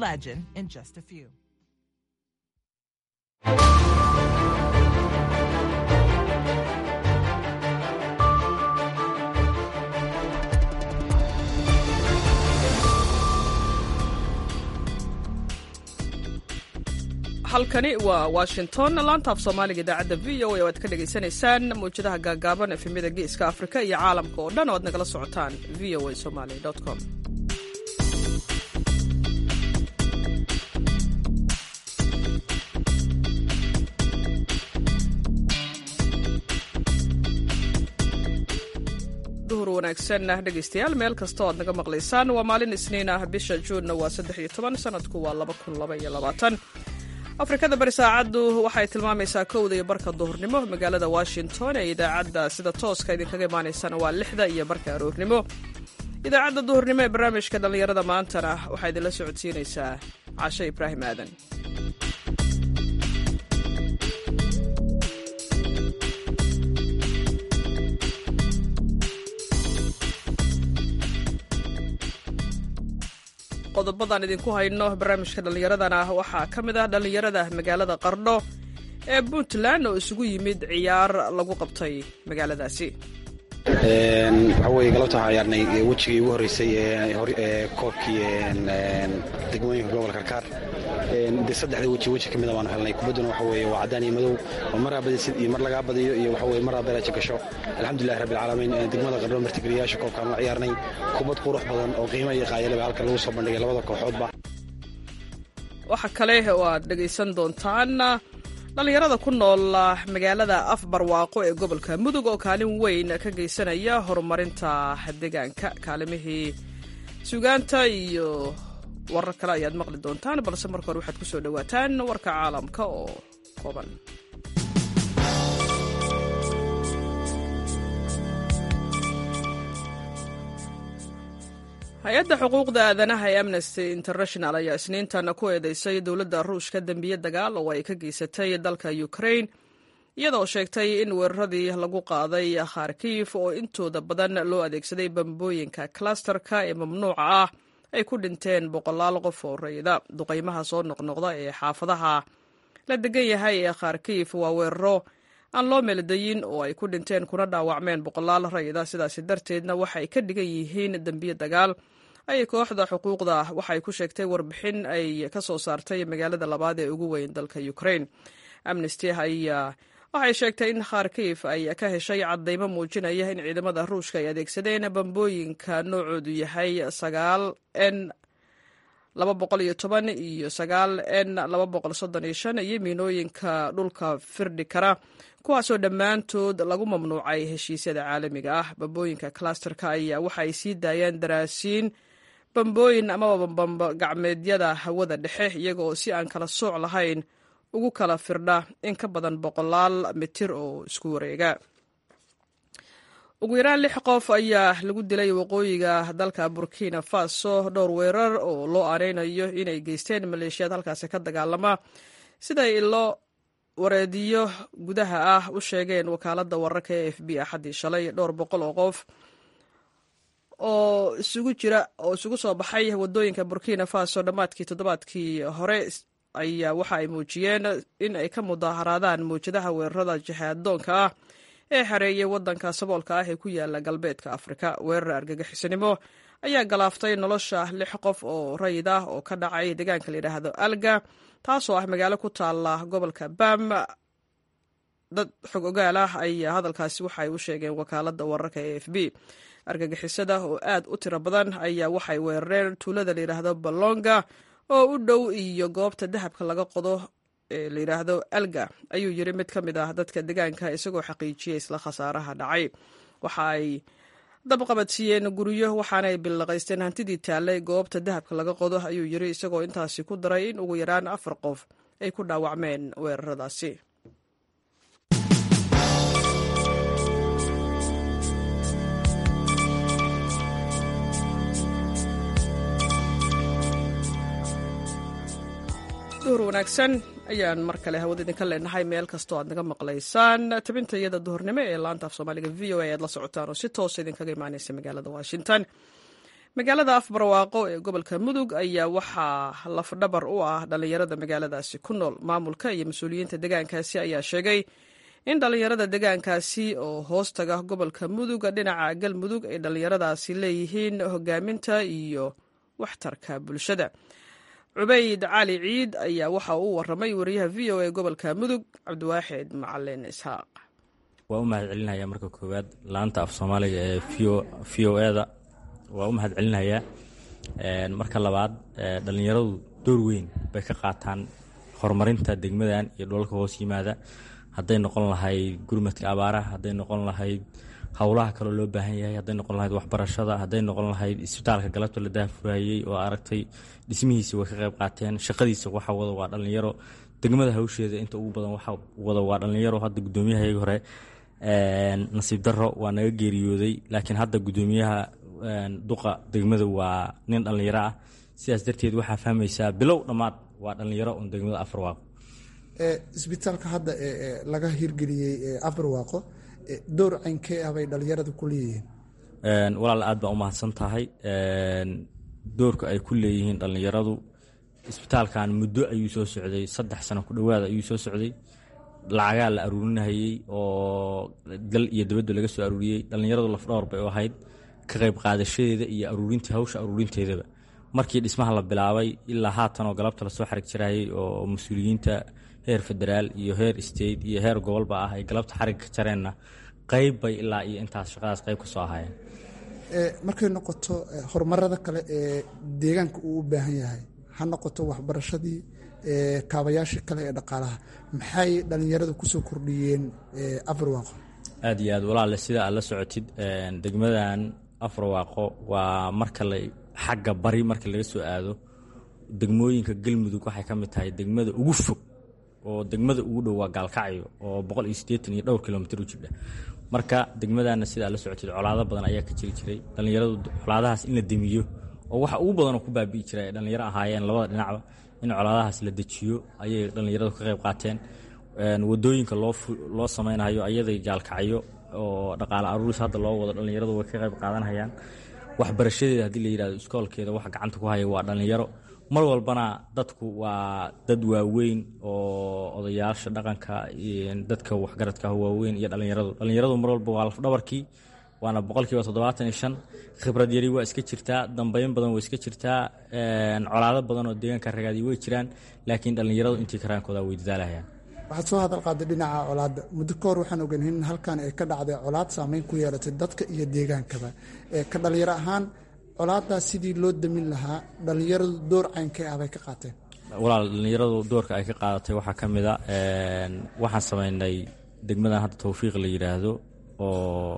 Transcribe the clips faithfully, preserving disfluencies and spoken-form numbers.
legend in just a few. halkani waa washington laantaaf soomaaliga idaacadda v o a oo aad ka dhagaysanaysaan mawjadaha gaagaaban efemyada geeska afrika iyo caalamka oo dhan oo aad nagala socotaan v o a somali com duhur wanaagsan dhegaystayaal meel kasta oo aad naga maqlaysaan waa maalin isniin ah bisha juunna waa saddex iyo toban sanadku waa laba kun laba iyo labaatan afrikada bari saacaddu waxay tilmaamaysaa kowda iyo barka duhurnimo magaalada washington ee idaacadda sida tooska idinkaga imaanaysana waa lixda iyo barka aroornimo idaacadda duhurnimo ee barnaamijka dhallinyarada maantana waxaa idinla socodsiinaysaa cashe ibraahim aadan qodobadaan idinku hayno barnaamijka dhallinyaradana waxaa ka mid ah dhallinyarada magaalada qardho ee puntland oo isugu yimid ciyaar lagu qabtay magaaladaasi waxaa weye galabta waxaan ciyaarnay wejigii ugu horreysay ee koobkii degmooyinka gobolka karkaar de saddexda weji weji ka mida baanu helnay kubadduna waxa weye waa caddaan iyo madow oo maraa badisid iyo mar lagaa badiyo iyo waxa weye maraa beeraja gasho alxamdulillahi rabbi alcaalamiin degmada qardho martigeliyayaasha koobkaan la ciyaarnay kubad qurux badan oo qiimo iyo qaayalaba halka lagu soo bandhigay labada kooxoodba waxa kale oo aad dhegaysan doontaan dhallinyarada ku nool magaalada afbarwaaqo ee gobolka mudug oo kaalin weyn ka geysanaya horumarinta deegaanka kaalimihii sugaanta iyo warar kale ayaad maqli doontaan balse marka hore waxaad ku soo dhowaataan warka caalamka oo kooban hay-adda xuquuqda aadanaha ee amnesty international ayaa isniintan ku eedeysay dowladda ruushka dembiye dagaal oo ay ka geysatay dalka ukraine iyadoo sheegtay in weeraradii lagu qaaday kharkiv oo intooda badan loo adeegsaday bambooyinka klasterka ee mamnuuca ah ay ku dhinteen boqolaal qof oo rayida duqaymaha soo noqnoqda ee xaafadaha la degan yahay ee kharkiv waa weeraro aan loo meeldayin oo ay ku dhinteen kuna dhaawacmeen boqolaal rayida sidaasi darteedna waxay ka dhigan yihiin dembiye dagaal ayay kooxda xuquuqda waxay ku sheegtay warbixin ay ka soo saartay magaalada labaad ee ugu weyn dalka ukraine amnesty ayaa waxay sheegtay in kharkiv ay ka heshay caddaymo muujinaya in ciidamada ruushka ay adeegsadeen bambooyinka noocoodu yahay sagaal n laba boqol iyo toban iyo sagaal n laba boqol soddon iyo shan iyo miinooyinka dhulka firdhi kara kuwaasoo dhammaantood lagu mamnuucay heshiisyada caalamiga ah bambooyinka klasterka ayaa waxa ay sii daayaan daraasiin bambooyin amaba bamba gacmeedyada hawada dhexe iyaga oo si aan kala sooc lahayn ugu kala firdha in ka badan boqolaal mitir oo isku wareega ugu yaraan lix qof ayaa lagu dilay waqooyiga dalka burkina faso dhowr weerar oo loo aaneynayo inay geysteen maleeshiyaad halkaasi ka dagaalama siday ilo wareediyo gudaha ah u sheegeen wakaaladda wararka ee f b axaddii shalay dhowr boqol oo qof oo isugu jira oo isugu soo baxay wadooyinka burkina faso dhammaadkii toddobaadkii hore ayaa waxa ay muujiyeen in ay ka mudaaharaadaan mawjadaha weerarada jihaadoonka ah ee xareeyay waddanka saboolka ah ee ku yaala galbeedka afrika weerar argagixisanimo ayaa galaaftay nolosha lix qof oo rayid ah oo ka dhacay deegaanka la yidhaahdo alga taasoo ah magaalo ku taala gobolka bam dad xog ogaal ah ayaa hadalkaasi waxay u sheegeen wakaaladda wararka ee f b argagixisada oo aad u tiro badan ayaa waxay weerareen tuulada la yidhaahdo balonga oo u dhow iyo goobta dahabka laga qodo ee la yidhaahdo alga ayuu yiri mid ka mid ah dadka deegaanka isagoo xaqiijiyey isla khasaaraha dhacay waxa ay dabqabadsiiyeen guryo waxaanay billaqaysteen hantidii taallay goobta dahabka laga qodo ayuu yiri isagoo intaasi ku daray in ugu yaraan afar qof ay ku dhaawacmeen weeraradaasi duhur wanaagsan ayaan mar kale hawada idinka leenahay meel kastoo aad naga maqlaysaan tabinta iyada duhurnimo ee laanta af soomaaliga v o a aad la socotaan oo si toosa idinkaga imaanaysa magaalada washington magaalada afbarwaaqo ee gobolka mudug ayaa waxaa lafdhabar u ah dhallinyarada magaaladaasi ku nool. maamulka iyo mas-uuliyiinta deegaankaasi ayaa sheegay in dhallinyarada deegaankaasi oo hoostaga gobolka mudug dhinaca galmudug ay dhallinyaradaasi leeyihiin hogaaminta iyo waxtarka bulshada. cubayd cali ciid ayaa waxa uu waramay wariyaha v o a gobolka mudug cabdiwaaxid macalin isxaaq. waa u mahad celinaya marka koowaad laanta af soomaaliga ee v o eda waa u mahad celinayaa. marka labaad dhallinyaradu door weyn bay ka qaataan horumarinta degmadan iyo dholalka hoos yimaada, hadday noqon lahayd gurmadka abaaraha, hadday noqon lahayd howlaha kaloo loo baahan yahay, hadday noqon lahayd waxbarashada, hadday noqon lahayd isbitaalka galabta la daafurayey oo aragtay dhismihiisa way ka qayb qaateen. shaqadiisa waxa wada waa dhallinyaro. degmada hawsheeda inta ugu badan waxa wada waa dhallinyaro. hadda guddoomiyahayaga hore nasiib darro waa naga geeriyooday, laakiin hadda guddoomiyaha duqa degmada waa nin dhallinyaro ah. sidaas darteed waxaa fahmaysaa bilow dhammaad waa dhallinyaro un degmada Afbarwaaqo. isbitaalka hadda laga hirgeliyey Afbarwaaqo door caynkee ah bay dhallinyaradu ku leeyihiin? walaal aad baa u mahadsan tahay. doorka ay ku leeyihiin dhallinyaradu, isbitaalkan muddo ayuu soo socday, saddex sano ku dhowaada ayuu soo socday. lacagaa la aruurinahayey oo dal iyo dibadda laga soo aruuriyey. dhallinyaradu lafdhowr bay u ahayd ka qayb qaadashadeeda iyo aruurintii hawsha aruurinteedaba. markii dhismaha la bilaabay ilaa haatan oo galabta lasoo xarig jirayay oo mas-uuliyiinta heer federaal iyo heer state iyo heer gobolba ah ay galabta xarig ka jareenna qayb bay ilaa iyo intaas shaqadaas qayb ka soo ahaayeen. markay noqoto horumarada kale ee deegaanka uu u baahan yahay, ha noqoto waxbarashadii, kaabayaashii kale ee dhaqaalaha, maxay dhallinyaradu kusoo kordhiyeen Afbarwaaqo? aad iyo aad walaale, sida aad la socotid degmadan Afbarwaaqo waa marka la xagga bari marka laga soo aado degmooyinka galmudug waxay ka mid tahay degmada ugu fog, oo degmada ugu dhow waa Gaalkacyo oo boqol iyo siddeetan iyo dhowr kilomitir u jira. marka degmadana sida aad la socotid colaado badan ayaa ka jiri jiray. dhallinyaradu colaadahaas in la demiyo oo waxa ugu badan oo ku baabi'i jiray ay dhallinyaro ahaayeen labada dhinacba, in colaadahaas la dejiyo ayay dhallinyaradu ka qayb qaateen. wadooyinka loo loo samaynayo ayaday Gaalkacyo oo dhaqaale aruuris hadda loo wado dhallinyaradu way ka qayb qaadanayaan. waxbarashadeeda haddii la yidhahdo iskoolkeeda waxa gacanta ku haya waa dhallinyaro. mar walbana dadku waa dad waaweyn oo odayaasha dhaqanka, dadka waxgaradka waaweyn iyo dhallinyaradu. dhallinyaradu mar walba waa lafdhabarkii, waana boqolkiiba toddobaatan iyo shan. khibrad yari waa iska jirtaa, dambeyn badan waa iska jirtaa, colaado badan oo deegaanka ragaadii way jiraan, laakiin dhallinyaradu intii karaankooda way dadaalahayaan. waxaad soo hadal qaaday dhinaca colaadda. muddo ka hor waxaan ogayn in halkan ay ka dhacday colaad saameyn ku yeelatay dadka iyo deegaankaba. ka dhallinyaro ahaan colaaddaas sidii loo damin lahaa dhallinyaradu door caynkee ah bay ka qaateen? walaal, dhallinyaradu doorka ay ka qaadatay waxaa ka mid a waxaan samaynay degmadan hadda Tawfiiq la yidhaahdo oo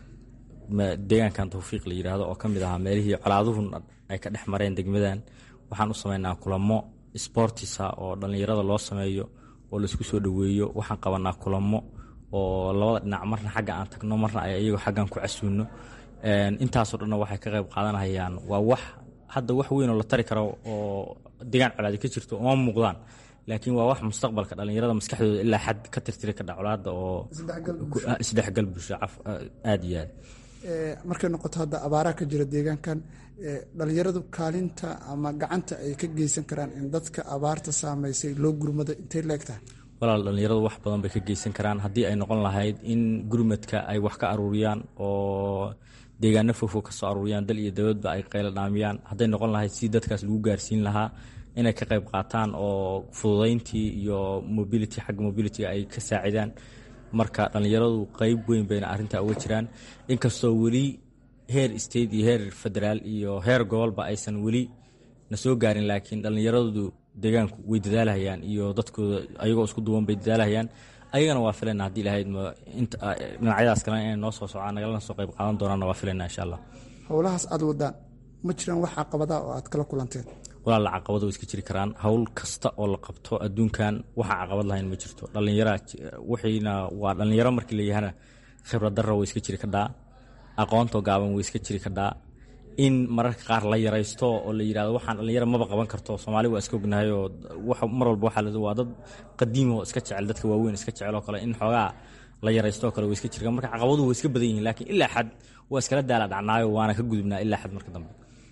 deegaankan Tawfiiq la yidhaahdo oo ka mid ahaa meelihii colaaduhu ay ka dhex mareen degmadan. waxaan u samaynaa kulamo sportisa oo dhallinyarada loo sameeyo oo laisku soo dhoweeyo. waxaan qabanaa kulamo oo labada dhinac marna xagga aan tagno marna ay iyagu xaggan ku casuuno. intaasoo dhanna waxay ka qayb qaadanayaan. waa wax hadda wax weyn oo la tari karo oo deegaan colaadi ka jirto uma muuqdaan, laakiin waa wax mustaqbalka dhallinyarada maskaxdooda ilaa xad ka tirtiri ka dhacolaada oo isdhexgal bulsho aad iyo aad. markay noqoto hadda abaaraha ka jira deegaankan, dhallinyaradu kaalinta ama gacanta ay ka geysan karaan in dadka abaarta saamaysay loo gurmado intay leegtahay? walaal, dhallinyaradu wax badan bay ka geysan karaan. haddii ay noqon lahayd in gurmadka ay wax ka aruuriyaan oo deegaano fogfog ka soo aruuriyaan, dal iyo dabadba ay qaylo dhaamiyaan. hadday noqon lahayd si dadkaas lagu gaarsiin lahaa inay ka qayb qaataan oo fududayntii iyo mobility xagga mobility ay ka saacidaan. marka dhallinyaradu qayb weyn bayna arrintaa uga jiraan, inkastoo weli heer state iyo heer federaal iyo heer gobolba aysan weli na soo gaarin, laakiin dhallinyaradu deegaanku way dadaalahayaan iyo dadkooda ayagoo isku duwan bay dadaalahayaan. ayagana waa filayna haddii lahayd dhinacyadaas kalena inay noo soo socaan nagalana soo qayb qaadan doonaanna waa filayna insha allah. howlahaas aad wadaan ma jiraan wax caqabadaha oo aad kala kulanteen? walaal, caqabado way iska jiri karaan. hawl kasta oo la qabto adduunkan waxa caqabad lahayn ma jirto. dhallinyara wixiina waa dhallinyaro markii la yahana khibrad darro way iska jiri kadhaa, aqoontoo gaaban way iska jiri kadhaa. in mararka qaar la yaraysto oo la yidhahdo waxaan dhallinyaro maba qaban karto. soomaali waa iska ognahay oo mar walba waxaa la waa dad qadiim oo iska jecel, dadka waaweyn iska jecel oo kale, in xoogaa la yaraysto oo kale way iska jiraan. marka caqabaduhu way iska badan yihiin, laakiin ilaa xad waa iskala daala dhacnaayo waana ka gudubnaa ilaa xad marka dambe.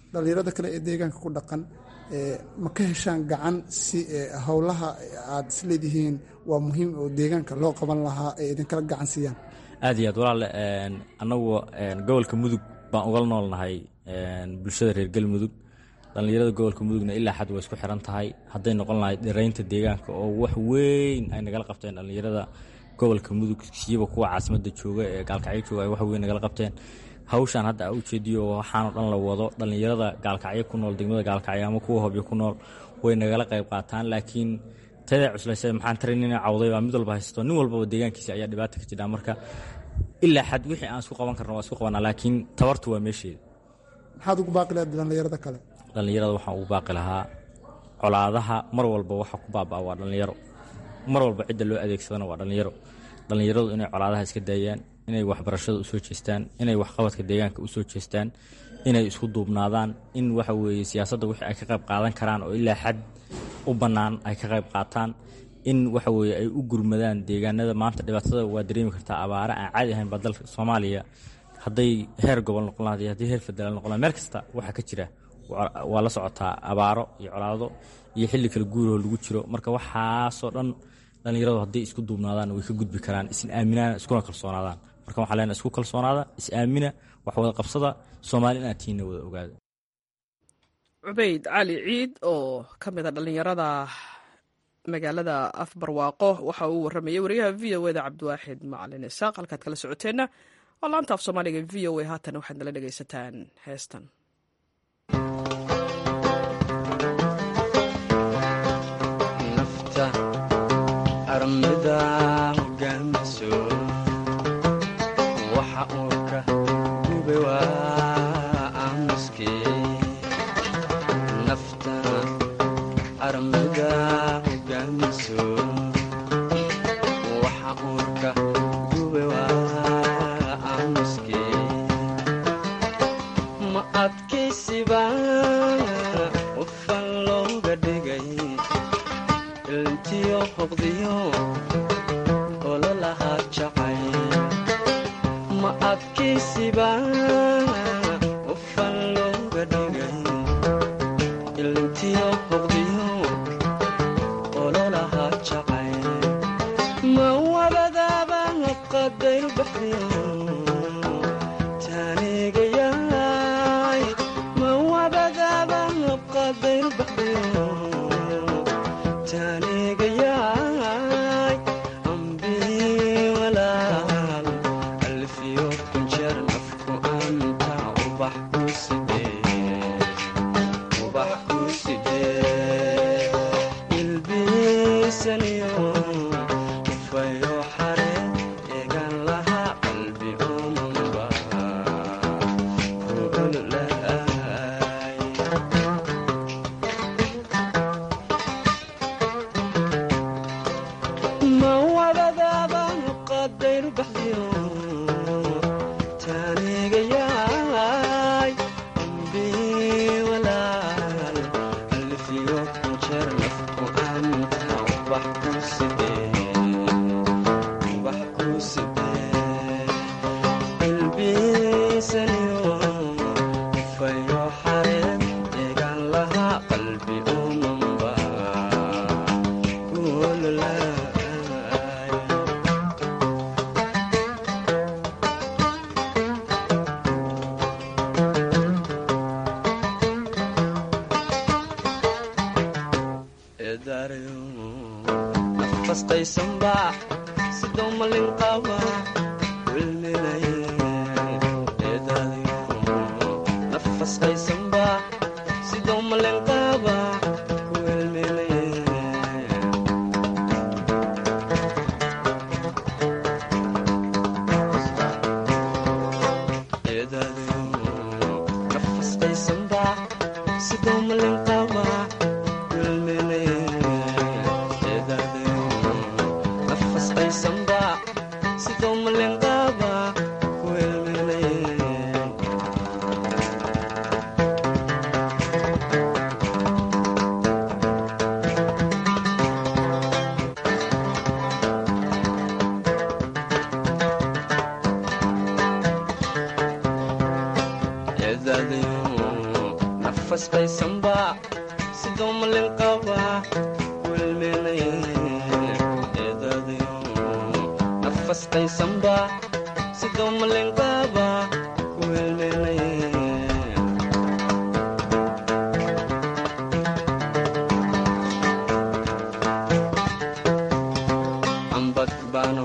dhallinyarada kale ee deegaanka ku dhaqan ma ka heshaan gacan si howlaha aad isleedihiin waa muhiim oo deegaanka loo qaban lahaa ay idinkala gacan siiyaan? aad iyo aad walaale, annagu gobolka mudug baan uga noolnahay bulshada reer galmudug. dhallinyarada gobolka mudugna ilaa xad waa isku xiran tahay. hadday noqon lahayd dhiraynta deegaanka oo wax weyn ay nagala qabteen dhallinyarada gobolka mudug, siiba kuwa caasimadda jooga ee gaalkacyo jooga ay wax weyn nagala qabteen. hawshaan hadda a ujeediyo waxaanoo dhan la wado dhallinyarada gaalkacyo ku nool, degmada gaalkacyo ama kuwa hobyo ku nool way nagala qayb qaataan. laakiin tadaa cuslaysa maxaan tarin ina cawday baa mid walba haysto, nin walbaba deegaankiisa ayaa dhibaata ka jira. marka ilaa xad wixii aan isku qaban karno waa isku qabanaa, laakiin tabartu waa meesheeda. maxaad ugu baaqi lahayd dhallinyarada kale? dhallinyarada waxaan ugu baaqi lahaa, colaadaha mar walba waxa ku baabaa waa dhallinyaro, mar walba cidda loo adeegsadana waa dhallinyaro. dhallinyaradu inay colaadaha iska daayaan, inay waxbarashada usoo jeestaan, inay waxqabadka deegaanka usoo jeestaan, inay isku duubnaadaan, in waxa weeye siyaasadda wixii ay ka qayb qaadan karaan oo ilaa xad u bannaan ay ka qayb qaataan, in waxa weeye ay u gurmadaan deegaanada. maanta dhibaatada waa dareemi kartaa, abaare aan caadi ahayn baa dalka Soomaaliya, hadday heer gobol noqon lahayd iyo haddii heer federaal noqon lahayd, meel kasta waxaa ka jira waa la socotaa abaaro iyo colaado iyo xilli kala guuroo lagu jiro. marka waxaasoo dhan dhallinyaradu hadday isku duubnaadaan way ka gudbi karaan, is aaminaan, iskuna kalsoonaadaan. marka waxaa leenahay isku kalsoonaada, is aamina, wax wada qabsada, Soomaali inaad tihiinna wada ogaada. cubayd cali ciid oo ka mid a dhallinyarada magaalada afbarwaaqo waxa uu warramayay wariyaha v o da cabdiwaaxid macalin isaaq. halkaad kala socoteenna waa laanta af soomaaliga v o a. haatan waxaad nala dhegaysataan heestan. armida hogaamiso waxa uu ka gube waa aamuske nafta. armida hogaamiso waxa uu ka gube waa aamuske ma adkaysiba qofan looga dhigay ilntiyo hoqdiyo ololaha jacay. ma adkaysiba qofan looga dhigay ilntiyo hoqdiyo ololaha jacay. ma wabadaaba qadayru baxriyo taanigayaay. ma wabadaaba qadayru baxriyo taanigayaay. ambii walaal alfiyo kunjeer nafku anta ubax ku sidee ubax ku sidee ilbiisaniyo ufayo xare eegan laha qalbi omanba kuululaay. ma wadadaaban qadayru baxdiyo taanigayaay. ambii walaal alfiyo kunjeer nafku anta ubax ku sidee ubax ku sidee ilbiisaniyo ufayo xareen eegan laha qalbi omanba kuululaay. nafastaysanba sidoo malin qaba wilminaye eedaadayo. nafastaysanba sidoo malin qaba wilminaye. eedaadayo nafastaysanba sidoo malin qaba wilminaye. nafastaysanba sidoo malin qaba wilminaye. mutaysanba sidoo malenqaaba ku helnay ambad baano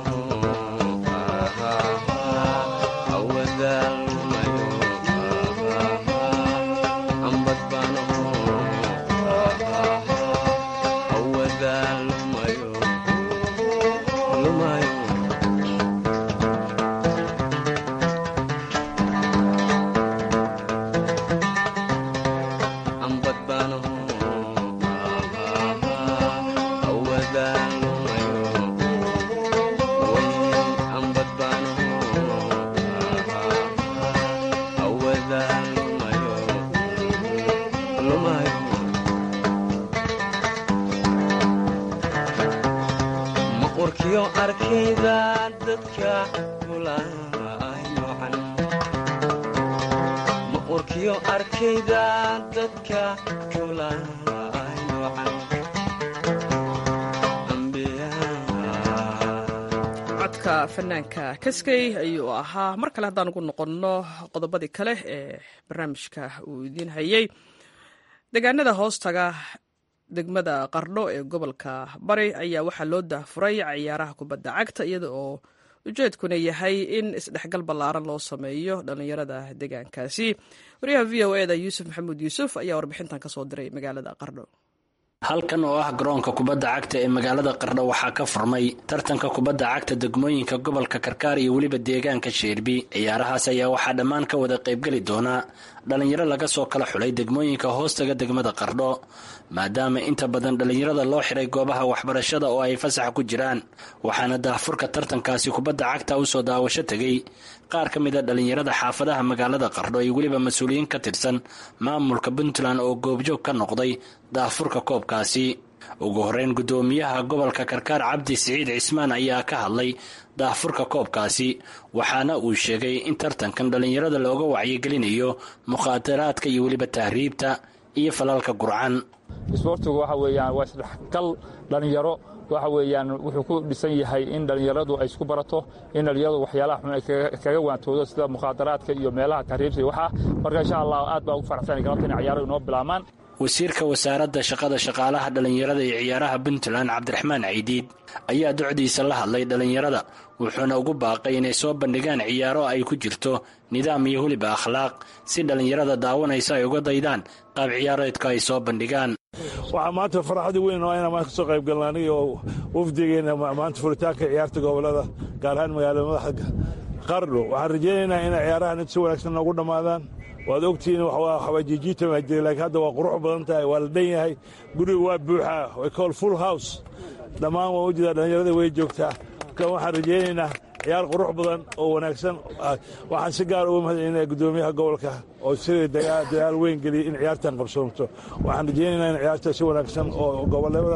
codka fanaanka kaskay ayuu ahaa. mar kale haddaan ugu noqonno qodobadii kale ee barnaamijka uu idiin hayay, deegaanada hoostaga degmada qardho ee gobolka bari ayaa waxaa loo daahfuray ciyaaraha kubadda cagta, iyada oo ujeedkuna yahay in isdhexgal ballaaran loo sameeyo dhallinyarada deegaankaasi. wariyaha v o eda yuusuf maxamuud yuusuf ayaa warbixintan ka soo diray magaalada qardho. halkan oo ah garoonka kubadda cagta ee magaalada qardho waxaa ka furmay tartanka kubadda cagta degmooyinka gobolka karkaar iyo weliba deegaanka sheerbi. ciyaarahaas ayaa waxaa dhammaan ka wada qaybgeli doona dhallinyaro laga soo kala xulay degmooyinka hoostaga degmada qardho, maadaama inta badan dhallinyarada loo xiray goobaha waxbarashada oo ay fasaxa ku jiraan. waxaana daahfurka tartankaasi kubadda cagta u soo daawasho tegey qaar ka mid a dhallinyarada xaafadaha magaalada qardho iyo weliba mas-uuliyiin ka tirsan maamulka puntland oo goobjoog ka noqday daahfurka koobkaasi. ugu horeyn guddoomiyaha gobolka karkaar cabdi siciid cismaan ayaa ka hadlay daahfurka koobkaasi, waxaana uu sheegay in tartankan dhallinyarada looga wacyigelinayo mukhaadaraadka iyo weliba tahriibta iyo falalka gurcan. isboortigu waxa weeyaan waa isdhexgal dhallinyaro, waxa weeyaan wuxuu ku dhisan yahay in dhallinyaradu ay isku barato, in dhallinyaradu waxyaalaha xun ay kaga waantoodo sida mukhaadaraadka iyo meelaha tahriibta iyo waxa. marka insha allah aad baa ugu faraxsanay galabta in ciyaaro inoo bilaabmaan. wasiirka wasaaradda shaqada shaqaalaha dhallinyarada iyo ciyaaraha puntland cabdiraxmaan ciidiid ayaa docdiisa la hadlay dhallinyarada, wuxuuna ugu baaqay inay soo bandhigaan ciyaaro ay ku jirto nidaam iyo weliba akhlaaq si dhallinyarada daawanaysa ay uga daydaan qaab ciyaareedka ay soo bandhigaan. waxaa maanta farxadii weyn oo inaan maanta kasoo qayb galna aniga oo wafdigeena maanta furitaanka ciyaarta gobolada gaar ahaan magaalada madaxda qardho. waxaan rajaynaynaa inay ciyaarahan si wanaagsan noogu dhammaadaan. waad ogtihiin waxbaajiijiita maa jira, laakiin hadda waa qurux badan tahay, waa la dhan yahay, guriga waa buuxaa, way call full house, dhammaan waa u jeedaa dhallinyarada way joogtaa. kan waxaan rajaynaynaa ciyaar qurux badan oo wanaagsan. waxaan si gaar uga mahadcelinaya guddoomiyaha gobolka oo sida dadaal weyn geliyay in ciyaartan qabsoomto. waxaan rajaynaynaa in ciyaarta si wanaagsan oo gobolada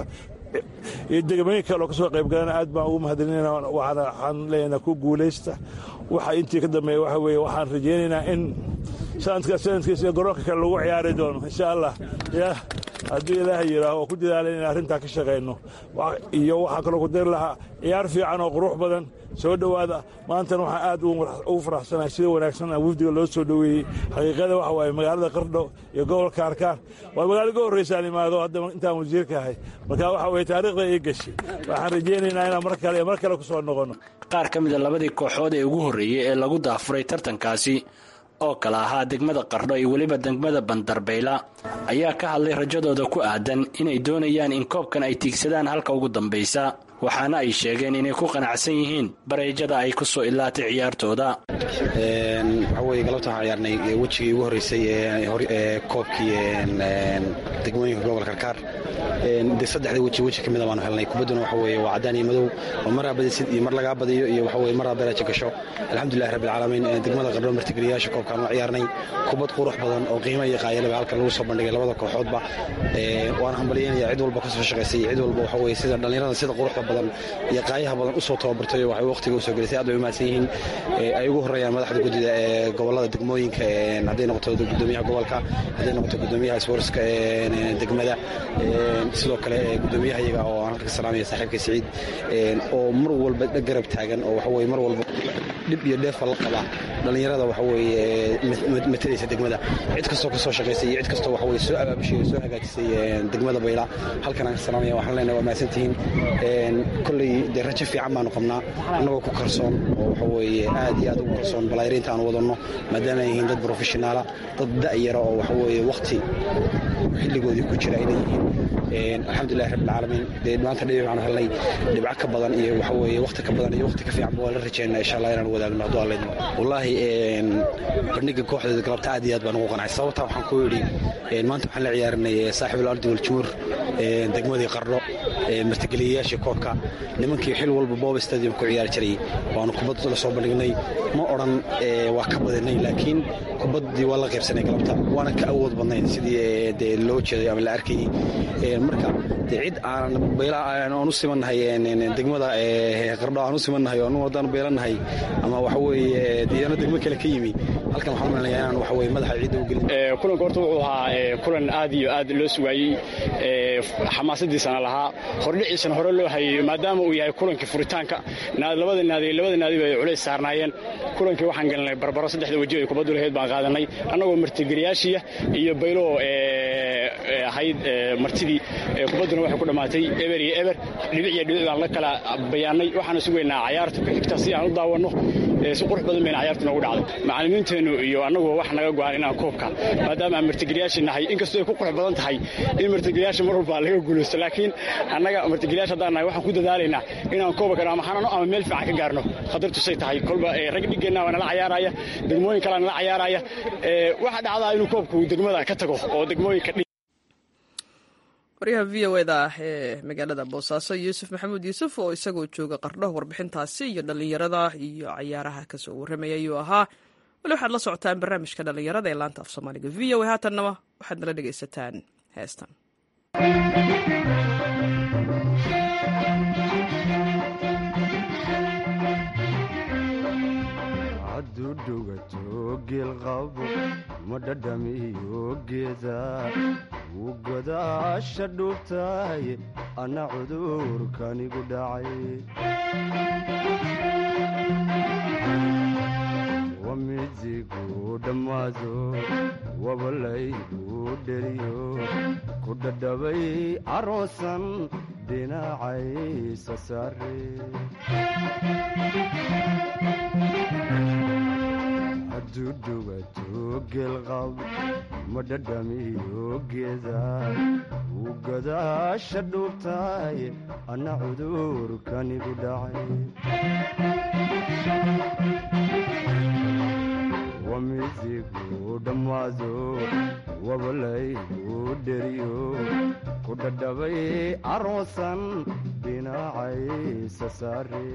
iyo degmooyin kale oo ka soo qayb galana aad baan ugu mahadcelinayna. waxaan leenahay ku guulaysta. waxa intii ka dambeeya waxa weeye waxaan rajaynaynaa in sanadka sanadkiisa garoonka kale lagu ciyaari doono insha allah. ya haddii ilaahay yidhaaho oo ku dadaalay in arrintaa ka shaqayno. iyo waxaa kaloo ku dari lahaa ciyaar fiican oo qurux badan. soo dhowaada. maantana waxaan aad ugu faraxsanahay sida wanaagsan wafdiga loo soo dhoweeyey. xaqiiqada waxa waaye magaalada qardho iyo gobolka karkaar waa magaalo ga horraysa aan imaado hadda intaan wasiirka ahay. marka waxa weye taariikhda ii gashay. waxaan rajaynaynaa inaan mar kale mar kale ku soo noqonno. qaar ka mida labadii kooxood ee ugu horreeyey ee lagu daafuray tartankaasi oo kala ahaa degmada qardho iyo weliba degmada bandarbayla ayaa ka hadlay rajadooda ku aadan inay doonayaan in koobkan ay tiigsadaan halka ugu dambaysa. waxaana ay sheegeen inay ku qanacsan yihiin bareejada ay ku soo ilaatay ciyaartooda. waxaa weye galabta waxaan ciyaarnay wejigii ugu horreysay ee koobkii degmooyinka gobolka karkaar. de saddexda weji weji ka mida baanu helnay. kubadduna waxa weye waa caddaan iyo madow, oo maraa badisid iyo mar lagaa badiyo iyo waxa weye maraa bereeja gasho. alxamdulillahi rabbilcaalamiin. degmada qardho martigeliyayaasha koobkaan la ciyaarnay kubad qurux badan oo qiimo iyo qaayaleba halka lagu soo bandhigay labada kooxoodba. waana hambalyeynaya cid walba ka soo shaqaysay iyo cid walba waxa weye sida dhallinyarada sida quruxda badan iyo qaayaha badan u soo tababartay oo waxay waqtiga u soo gelisay aad bay u mahadsan yihiin. ay ugu horreeyaan madaxda guddida ee gobolada degmooyinka, hadday noqoto guddoomiyaha gobolka, hadday noqoto guddoomiyaha isboortska degmada. sidoo kale gudoomiyaha iyaga oo aan halka salaamaya saaxiibka Saciid oo mar walba garab taagan oo waxa weeye mar walba dib iyo dheef la qaba dhalinyarada waxa weeye matalaysa degmada cid kastoo ka soo shaqeysay iyo cid kastoo waxa weeye soo abaabushay soo hagaajisay degmada Bayla halkan aan salaamaya waxaan leenahay waa maasantihiin kulli de rajo fiican baan qabnaa anagoo ku karsoon oo waxa weeye aad iyo aad ugu karsoon balaayirinta aan wadano maadaama ay yihiin dad professional dad da'yar oo waxa weeye waqti xilligoodii ku jira inay yihiin alxamdulillahi rabbil caalamiin dee maanta dhibic aan helnay dhibco ka badan iyo waxa weeye waqti ka badan iyo waqti ka fiican baa la rajeynaa insha Allah inaan wadaagno hadduu Alle wallahi bandhiga kooxda galabta aad iyo aad baan ugu qanacay sababta waxaan ku yiri maanta waxaan la ciyaarnay saaxiibul ardi wal jumhur degmadii Qardho martigeliyayaasha koobka nimankii xil walba Bob Stadium ku ciyaar jiray waanu kubad la soo bandhignay ma oran waa ka badanay laakiin kubaddii waa la qaybsanay galabta waana ka awood badnayn sidii de loo jeeday ama la arkay marka cid aan Bayla aan u simanahay degmada Qardho aan u simanahay oo wadaan beelanahay ama waxa weeye diyaana degmo kale ka yimi halkan waxaan maleeyahay inaan waxa weeye madaxa ciid u gelin ee kulan goorta wuxuu ahaa kulan aad iyo aad loo suwaayay ee xamaasadiisana lahaa hordhiciisana hore loo hayay maadaama uu yahay kulankii furitaanka naad labada naadi labada naadi bay culays saarnaayeen kulankii waxaan galnay barbaro saddexda waji ay kubaddu lahayd baan qaadanay anagoo martigeliyaashiya iyo Baylo ee ahayd martidii kubadduna waxay ku dhamaatay eber iyo eber dhibic iyo dhibic baan la kala bayaanay waxaan sugaynaa ciyaarta xigta si aan u daawano si qurux badan bayna ciyaarta noogu dhacday macallimiinteenu iyo anagu wax naga go'aan inaan koobka maadaama martigeliyaasha nahay inkastoo ay ku qurux badan tahay in martigeliyaasha mar walba laga guuleysto laakiin anaga martigeliyaasha hadaan nahay waxaan ku dadaalaynaa inaan koobka ama xanaano ama meel fiican ka gaarno khatartu say tahay kolba rag dhigeena waa nala ciyaaraya degmooyin kale nala ciyaaraya waxa dhacdaa inuu koobku degmada ka tago oo degmooyinka waryaha v o da ee magaalada Boosaaso Yuusuf Maxamuud Yuusuf oo isagoo jooga Qardho warbixintaasi iyo dhalinyarada iyo ciyaaraha ka soo warramaya ayuu ahaa wali waxaad la socotaan barnaamijka dhalinyarada ee laanta af Soomaaliga v o haatanna waxaad nala dhegaysataan heestan dudugato geel qabo ma dhadhamiyo geeda wuu godaasha dhuubtaay ana cudurkanigu dhacay wamidigu dhammaado wabalaygu dheriyo ku dhadhabay aroosan dhinacaysa saare dudugato geelqab ma dhadhamiyo geeda wuu godaasha dhuubtaay ana cudurkanigu dhacay wamidigu dhammaado wabalaygu dheriyo ku dhadhabay aroosan dhinacaysa saare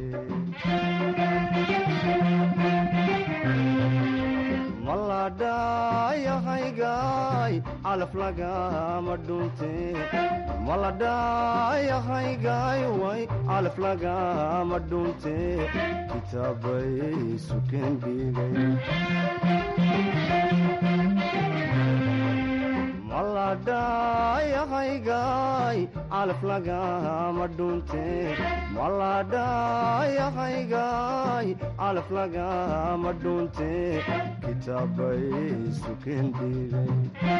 maladhayahaygaay calaf lagama dhunte maladhayahaygaay way calaf lagama dhunte kitaabay sukeen dhigay maladhayahaygaay calaf lagama dhunte maladhayahaygaay calaf lagama dhunte kitaabay sukeen dhigay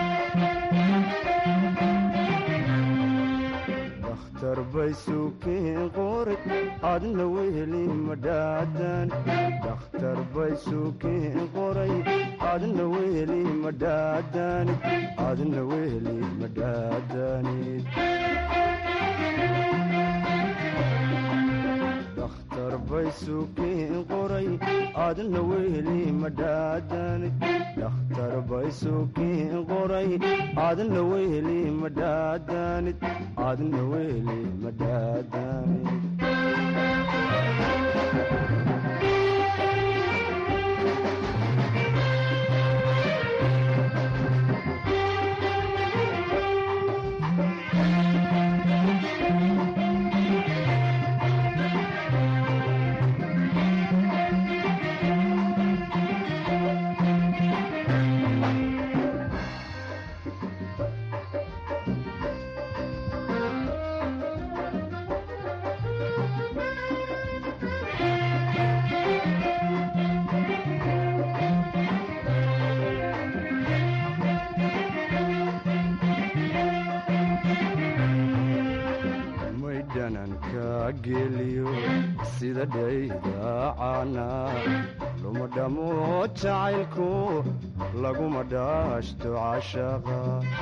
dakhtar bay sukeen qoray adna weheli madhaadan dakhtar bay sukeen qoray adna weheli madhaadanid adna weheli madhaadanid dakhtar bay sukeen qoray adna weheli madhaadanid dakhtar bay sukeen qoray adna weheli madhaadanid adna weheli madhaadanid maydhanan ka geliyo sida dhaydacaana luma dhamo jacaylku laguma dhaashto cashaqa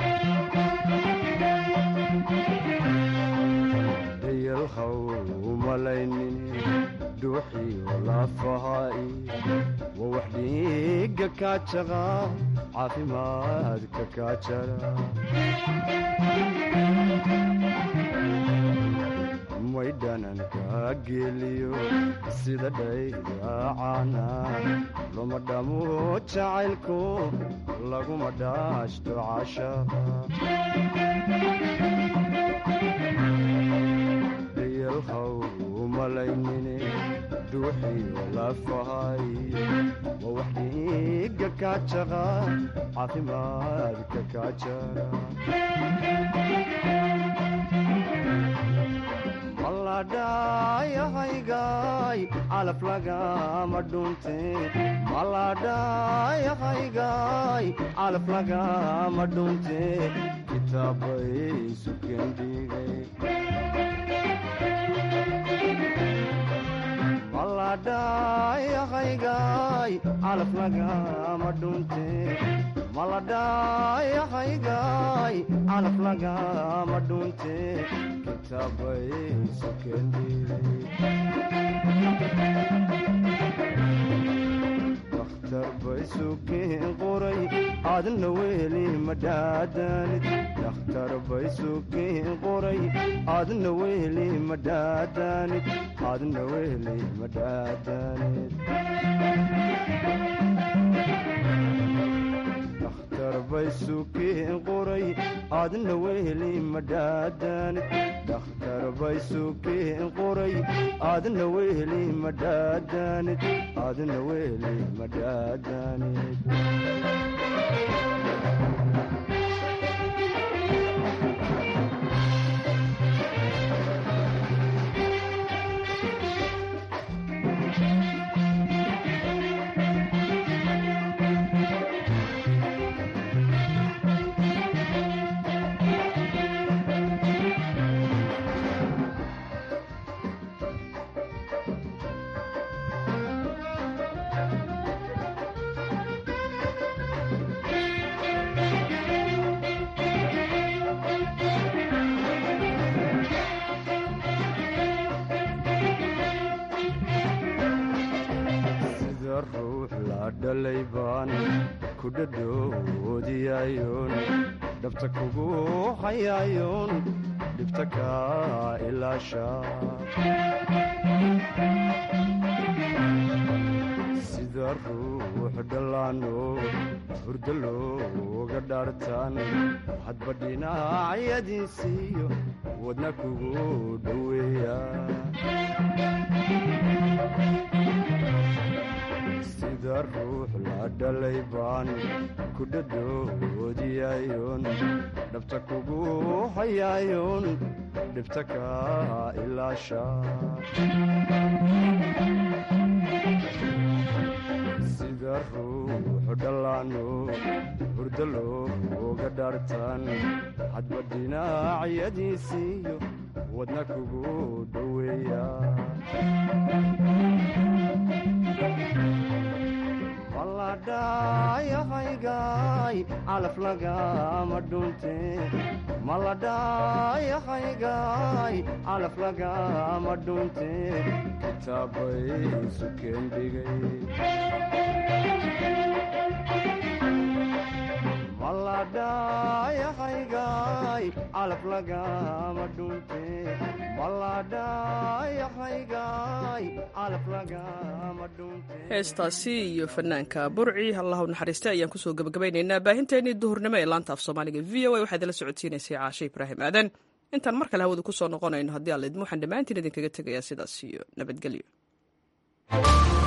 dayalhaw umalaynin dhuuxiyo lafahaai waa wax dhiiga kaajaqa caafimaadka kaajara maydhanan ka geliyo sida dhaydacaana luma dhamo jacaylku laguma dhaashto cashaqa dayalhaw umalaynine dhuuxiyo lafahay waa wax dhiiga kaajaqa caafimaadka kaajara maladhayahaygaay calaf lagama dhunte maladhayahaygaay calaf lagama dhunte kitaabay sukendhigay maladhayahaygaay calaf lagama dhunte maladhayahaygaay calaf lagama dhunte kitaabay sukendhigay dakhtar bay sukeen qoray aadna weli madhaadanid dakhtar bay sukeen qoray aadna weli madhaadanid aadna weli madhaadanid dakhtar bay sukeen qoray aadna weli madhaadanid dakhtar bay sukeen qoray aadna weli madhaadanid aadna weli madhaadanid dhalay baan ku dhadhoodiyayoon dhabta kugu hayaayoon dhibta kaa ilaasha sida ruux dhallaano hurdo looga dhaartaan hadba dhinacyadiisiiyo wadna kugu dhoweeya sida ruux la dhalay baan ku dhadhoodiyayoon dhabta kugu hayaayoon dhibta kaa ilaasha sida ruux dhallaano hurdo looga dhaartaan hadba dhinacyadiisiiyo wadna kugu dhoweeya maladhayahaygaay calaf lagama dhunte maladhayahaygaay calaf lagama dhunte kitaabay sukendhigay maladhayahaygaay calaf lagama dhunte maladhayahaygaay calaf lagama dhunte heestaasi iyo fanaanka burci allah u naxariistay ayaan kusoo gabagabaynaynaa baahinteennii duhurnimo ee laanta af soomaaliga v o a waxaad ila socodsiinaysay caashe ibraahim aadan intaan mar kale hawada ku soo noqonayno haddii alla idmo waxaan dhammaantiin idinkaga tegayaa sidaas iyo nabadgelyo.